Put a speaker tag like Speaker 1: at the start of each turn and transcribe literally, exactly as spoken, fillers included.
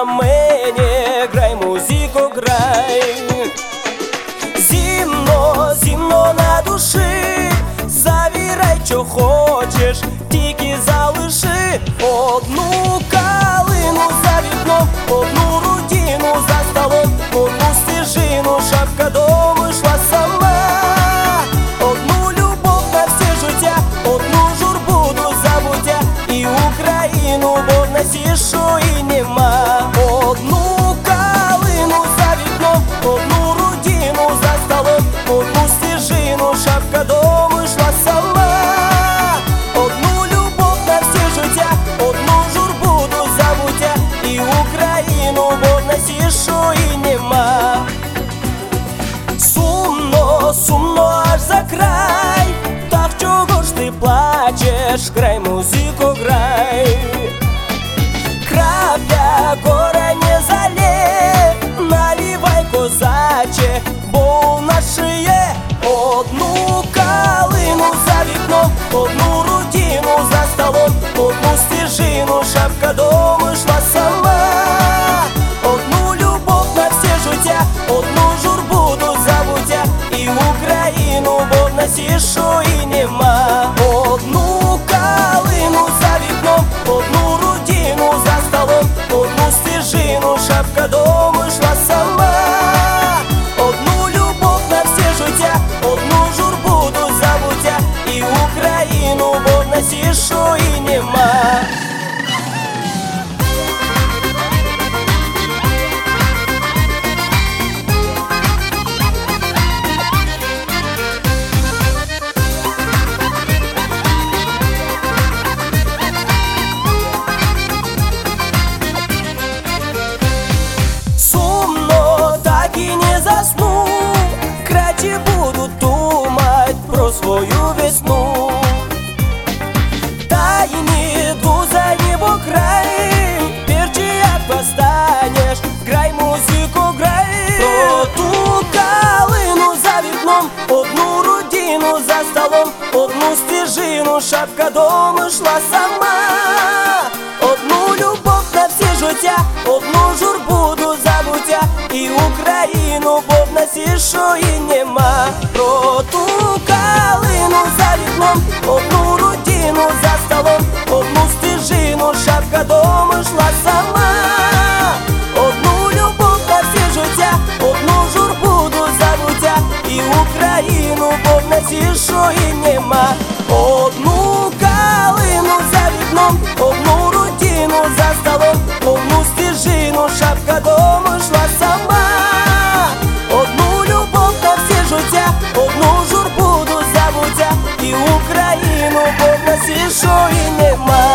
Speaker 1: на мені, грай, музику, грай. Зимно, зимно на душі, завірай, що хочеш, тільки залиши одну калину за вікном, одну родину за столом, одну стежину, шапка дому йшла сама. Одну любов на все життя, одну журбу до забуття, і Україну, бо в нас іншої нема. Одну калину за вікном, одну родину за столом, одну стежину, шапка дому йшла сама. Одну любов на все життя, одну журбу до забуття, і Україну, бо в нас іншої нема. Сумно, сумно аж за край, так чого ж ти плачеш, грай, музику, грай. Крапля горя не залє, наливай, козаче, бо у нас ще є одну калину за вікном, одну родину за столом, одну стежину, шапка дому йшла сама. Одну любов на все життя, одну журбу до забуття, і Україну, бо в нас іншої нема. Одну калину за вікном, одну родину за столом, одну стежину, шапка дому йшла сама. Одну любов на все життя, одну журбу до забуття, і Україну, бо в нас іншої нема. Засну, краще буду думать про свою весну. Та й не йду за небо край, перче як постанеш, грай, музику, грай. Про ту калину за вікном, одну родину за столом, одну стежину, шапка дому йшла сама. Одну любов на все життя, одну журбу до забуття, і Україну, бо в нас іншої нема. Про ту калину за вікном, одну родину за столом, одну стежину, шапка дому йшла сама. Одну любов на все життя, одну журбу до забуття, і Україну, бо в нас іншої нема. Одну калину за вікном, одну родину за столом, одну стежину, шапка дому йшла сама. Одну любов на все життя, одну журбу до забуття, і Україну, бо в нас іншої нема.